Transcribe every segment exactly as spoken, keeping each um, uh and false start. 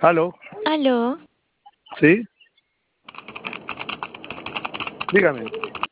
¿Aló? ¿Aló? ¿Sí? Dígame.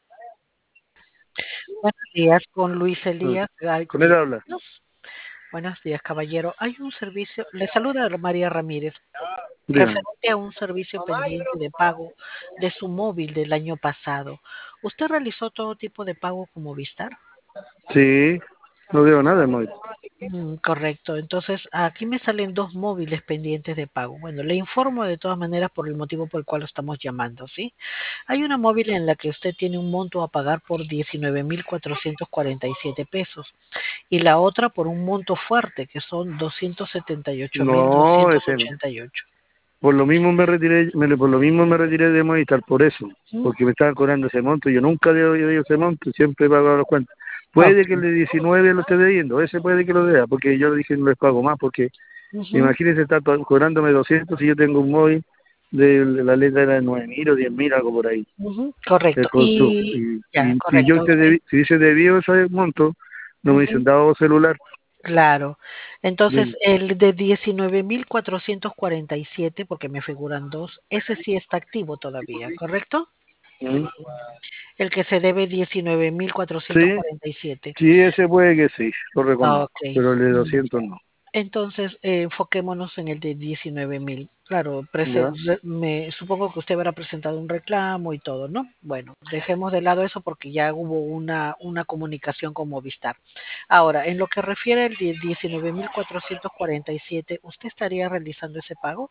Buenos días, con Luis Ah, Elías. Ay, Con él habla. buenos días, caballero. Hay un servicio, le saluda María Ramírez, Dígame. referente a un servicio pendiente de pago de su móvil del año pasado. ¿Usted realizó todo tipo de pago con Movistar? Sí, no veo nada, móvil. Mm, correcto. Entonces, aquí me salen dos móviles pendientes de pago. Bueno, le informo de todas maneras por el motivo por el cual lo estamos llamando, ¿sí? Hay una móvil en la que usted tiene un monto a pagar por diecinueve mil cuatrocientos cuarenta y siete pesos y la otra por un monto fuerte que son doscientos setenta y ocho mil No, doscientos ese no. ochenta y ocho. Por lo mismo me retiré, me, por lo mismo me retiré de Movistar, por eso. ¿Mm? Porque me estaban cobrando ese monto. Yo nunca debo ese monto, siempre he pagado los cuentas. Puede que Ok. el de diecinueve lo esté debiendo, ese puede que lo deba, porque yo dije no les pago más, porque Ujú, imagínense estar to- cobrándome doscientos y yo tengo un móvil de, de la letra era de nueve mil o diez mil, algo por ahí. ujú, El correcto. costo. Y Y, ya, y si yo correcto. hice Usted, debi- si hice debido ese monto, no me ujú, dicen dado celular. claro. Entonces, Bien. el de diecinueve mil cuatrocientos cuarenta y siete, porque me figuran dos, ese sí está activo todavía, ¿correcto? ¿Mm? El que se debe diecinueve mil Sí, cuatrocientos cuarenta y siete. sí, ese puede que sí, lo Ah, reconozco, ok. pero el de Mm, doscientos no. Entonces, eh, enfoquémonos en el de diecinueve mil. Claro, prese- ¿Ya? re- me supongo que usted habrá presentado un reclamo y todo, ¿no? Bueno, dejemos de lado eso porque ya hubo una, una comunicación con Movistar. Ahora, en lo que refiere al de diecinueve mil cuatrocientos cuarenta y siete, ¿usted estaría realizando ese pago?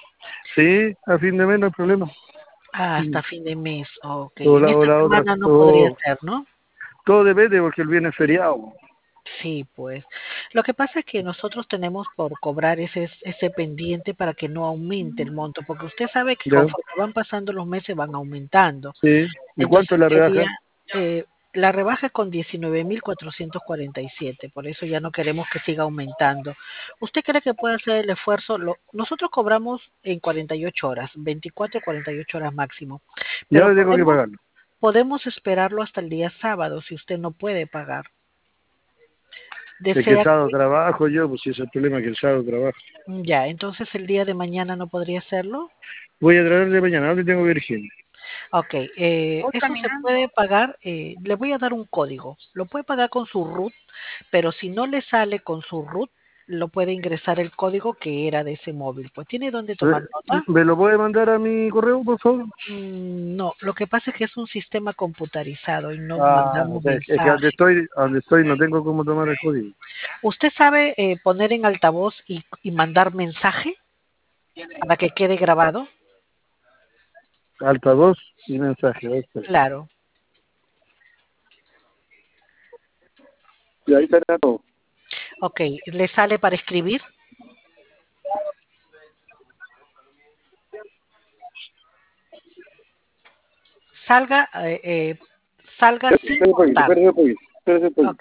Sí, a fin de mes no hay problema. Ah, Mm. hasta fin de mes. Ok, O en la, o esta la otra, semana no podría todo, ser, ¿no? todo depende porque el viernes es feriado. Sí, pues. Lo que pasa es que nosotros tenemos por cobrar ese, ese pendiente para que no aumente el monto, porque usted sabe que ¿Ya? conforme van pasando los meses van aumentando. Sí. ¿Y cuánto Entonces es la sería, rebaja? eh, la rebaja es con diecinueve mil cuatrocientos cuarenta y siete, por eso ya no queremos que siga aumentando. ¿Usted cree que puede hacer el esfuerzo? Lo- nosotros cobramos en cuarenta y ocho horas, veinticuatro, cuarenta y ocho horas máximo, Ya pero le tengo que podemos, pagarlo. podemos esperarlo hasta el día sábado si usted no puede pagar. Es que el ¿Desea sábado trabajo yo, pues si ese es el problema, que el sábado trabajo. Ya, entonces el día de mañana no podría hacerlo. Voy a traer de mañana, ¿dónde tengo que ir? Ok, eh, eso se puede pagar, eh, le voy a dar un código. Lo puede pagar con su root, pero si no le sale con su root, lo puede ingresar el código que era de ese móvil. Pues tiene donde tomar nota. ¿Me lo puede mandar a mi correo, por favor? Mm, no, lo que pasa es que es un sistema computarizado y no Ah, mandamos ok. Es que donde mensajes. estoy, donde estoy no tengo cómo tomar el código. ¿Usted sabe eh, poner en altavoz y, y mandar mensaje para que quede grabado? Altavoz y mensaje. Ahí está. Claro. Y ahí está todo. Ok, ¿le sale para escribir? Salga, eh, eh, salga sin Espera un poquito, cortar. espera un poquito, espera un poquito. Ok,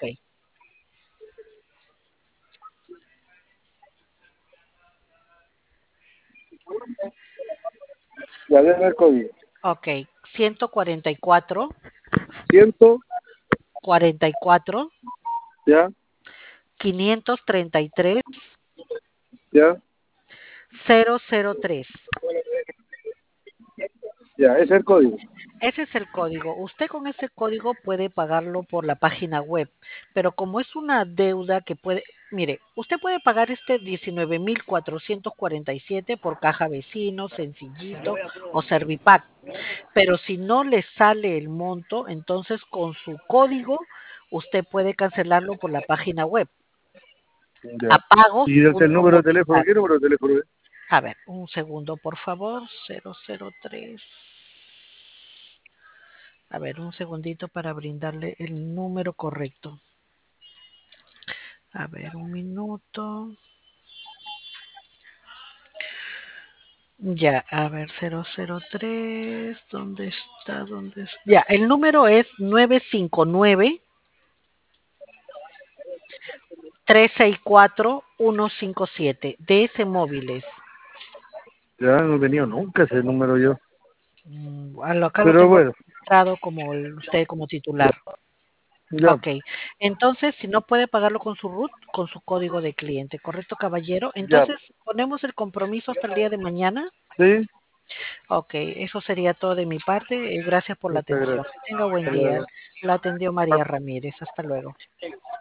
Ya déme el código. ok. ciento cuarenta y cuatro, Ciento, cuarenta y cuatro, ya, quinientos treinta y tres, ya, cero cero tres. ya, ese es el código. Ese es el código. Usted con ese código puede pagarlo por la página web, pero como es una deuda que puede, mire, usted puede pagar este diecinueve mil cuatrocientos cuarenta y siete por caja vecino, sencillito o Servipack, pero si no le sale el monto, entonces con su código usted puede cancelarlo por la página web a Ya. pagos ¿Y el, el punto número de teléfono? movistar. ¿Qué número de teléfono es? A ver, un segundo, por favor. cero cero tres. A ver, un segundito para brindarle el número correcto. A ver, un minuto. Ya, a ver, cero cero tres. ¿Dónde está? ¿Dónde está? Ya, el número es nueve cinco nueve, tres seis cuatro, uno cinco siete. D S Móviles. Ya no he tenido nunca ese número yo. Mm, a lo- Acá lo Pero tengo bueno, registrado como el- usted como titular. Ya, Ok, entonces si no puede pagarlo con su RUT, con su código de cliente, ¿correcto, caballero? ya. Entonces ponemos el compromiso hasta el día de mañana. Sí, Ok, eso sería todo de mi parte. Eh, Gracias por la muchas atención. gracias. Que tenga buen Hasta día. luego. La atendió María Ramírez. Hasta luego.